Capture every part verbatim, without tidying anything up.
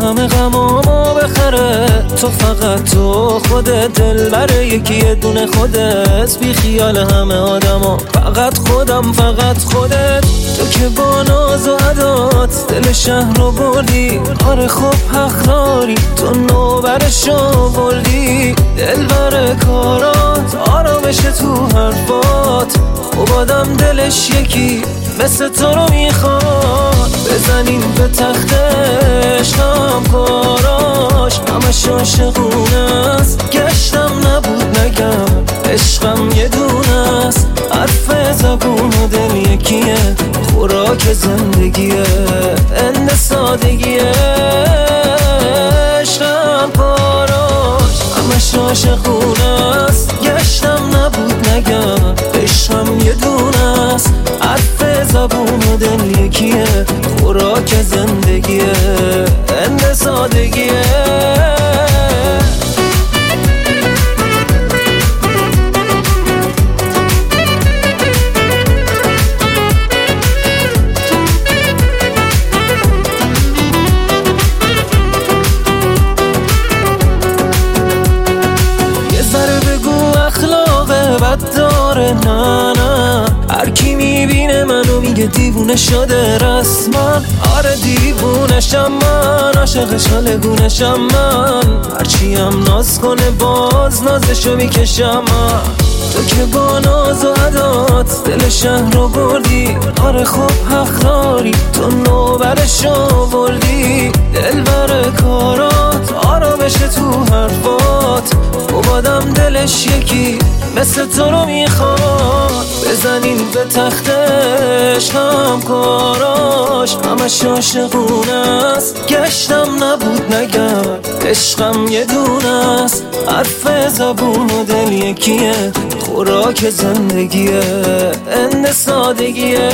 همه غمامو بخره. تو فقط تو خودت، دلبر یکی یه دونه خودت، بی خیال همه آدما، فقط خودم فقط خودت. تو که با ناز و عدات دل شهر رو بردی، آره خب حق داری، تو نوبرشو بردی. دلبر کارات، آرامش تو حرفات، مبادم دلش یکی مثل تو رو میخواد. بزنین به تختش هم کاراش، همش عاشقونه است، گشتم نبود نگم، عشقم یه دونه است. حرف زبون و دل یکیه، خوراک زندگیه، اند سادگیه. عشقم کاراش، همش عاشقونه است، گشتم نبود نگم، عشقم یه دونه است. حرف زبون و دل یکیه، خوراک زندگیه، اند سادگیه. بد داره نه نه، هر کی میبینه منو میگه دیوونه شده رسما. آره دیوونشم من، عاشقش حالگونشم من، هرچی هم ناز کنه باز نازشو میکشم من. تو که با ناز و عدات دل شهر رو بردی، آره خب حق داری، تو نوبرشو بردی. دلبر کارات، آرامش تو حرفات، مبادم دلش یکی مثل تو رو میخواد. بزنین به تختش هم کاراش، همش عاشقونه است، گشتم نبود نگم، عشقم یه دونه است. حرف زبون و دل یکیه، خوراک زندگیه، اند سادگیه.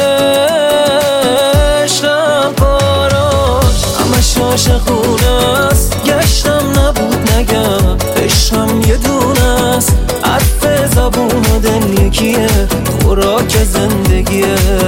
عشقم کاراش، همش عاشقونه است، گشتم نبود نگم، عشقم یه دونه است. حرف زبون و دل یکیه، خوراک زندگیه،